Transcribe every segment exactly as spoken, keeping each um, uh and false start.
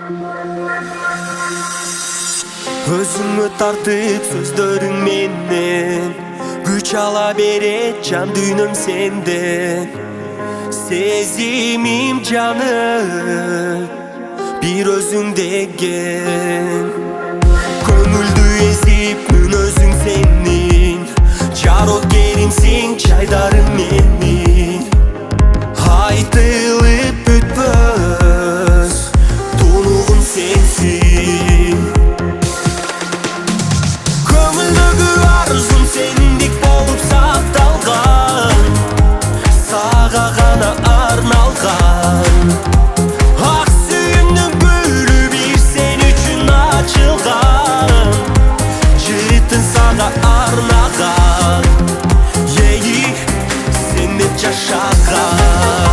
Өзүңө тартып сөздөрүң менен күч ала берет жан дүйнөм сенден. Сезимим жанып бир өзүң деген. Көңүлдү эзип мүнөзүң сенин, жарот керимсиң жайдарым менин. Айтылып бүтпөс тунугум сенсиң. Көңүлдөгү арзум сендик болуп сакталган, сага гана арналган. Ак сүйүмдүн гүлү бир сен үчүн ачылган, жытын сага арнаган. Эй, сен деп жашаган.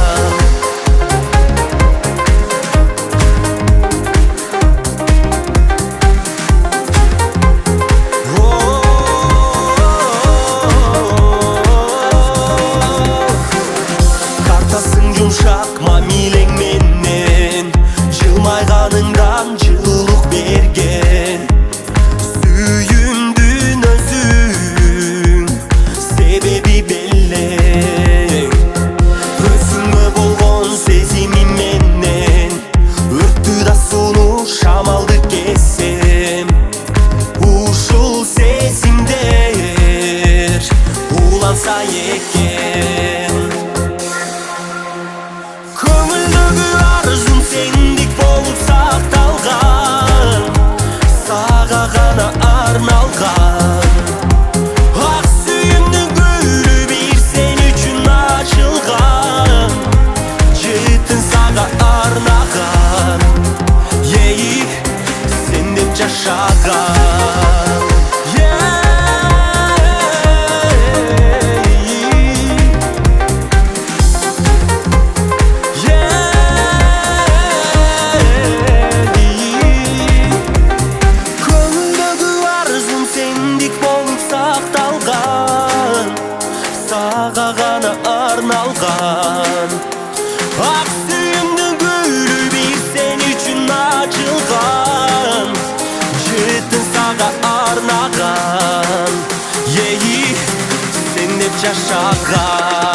Жумшак мамилең менен жылмайганыңдан жылуулук берген. Сүйүмдүн өзүң себеби белең. Өзүңө болгон сезимим менен өрттү да сууну шамалды кесем. Ушул сезимдер уланса экен. Көңүлдөгү арзум сендик болуп сакталган, сага гана арналган. Ак сүйүмдүн гүлү бир сен үчүн ачылган, жытын сага арнаган. Эй, сен деп жашаган. Сага гана арналган. Ак сүйүмдүн гүлү бир сен үчүн ачылган, жытын сага арнаган. Эй, сен деп жашаган.